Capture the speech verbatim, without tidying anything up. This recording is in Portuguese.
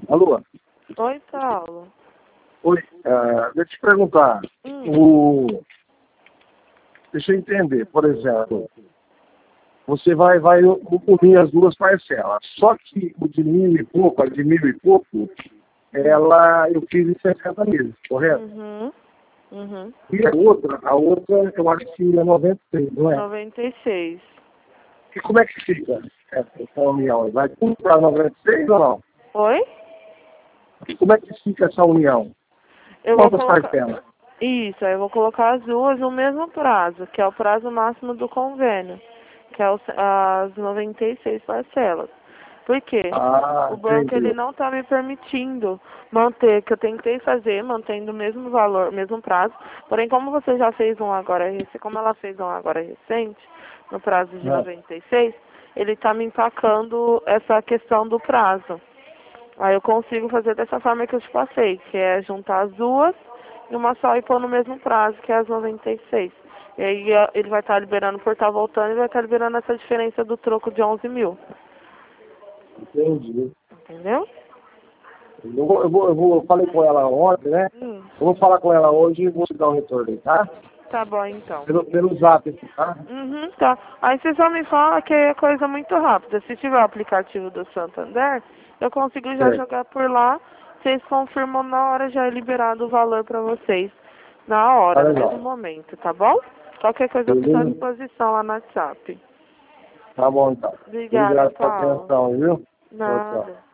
Alô? Oi, Paulo. Oi, uh, deixa eu te perguntar. Hum. O... Deixa eu entender, por exemplo, você vai, vai unir as duas parcelas. Só que o de mil e pouco, a de mil e pouco, ela eu fiz em sessenta meses, correto? Uhum. Uhum. E a outra, a outra eu acho que é noventa e seis, não é? noventa e seis. E como é que fica essa, essa união? Vai tudo para noventa e seis ou não? Oi? E como é que fica essa união? Eu vou Quantas colocar... parcelas? Isso, aí eu vou colocar as duas no mesmo prazo, que é o prazo máximo do convênio, que é os, as noventa e seis parcelas. Por quê? Ah, O banco ele entendi. não está me permitindo manter, que eu tentei fazer, mantendo o mesmo valor, mesmo prazo. Porém, como você já fez um agora, rec- como ela fez um agora recente, no prazo de Ah, noventa e seis, ele está me empacando essa questão do prazo. Aí eu consigo fazer dessa forma que eu te passei, que é juntar as duas e uma só e pôr no mesmo prazo, que é as noventa e seis. E aí eh, ele vai estar liberando por estar voltando e vai estar liberando essa diferença do troco de onze mil. entendi. Entendeu? Eu, vou, eu, vou, eu vou, eu falei com ela ontem, né? Hum. Eu vou falar com ela hoje e vou te dar um retorno aí, tá? Tá bom, então. Pelo, pelo zap, tá? Uhum, tá. Aí você só me fala que é coisa muito rápida. Se tiver o aplicativo do Santander, eu consigo já Certo. jogar por lá. Vocês confirmam na hora, já é liberado o valor pra vocês. Na Tá hora, no mesmo legal. momento, tá bom? Qualquer coisa eu fico à Beleza? disposição lá no WhatsApp. Tá bom, então. Obrigada, Obrigado pela Paulo. atenção, viu? Tchau, tchau. Nada.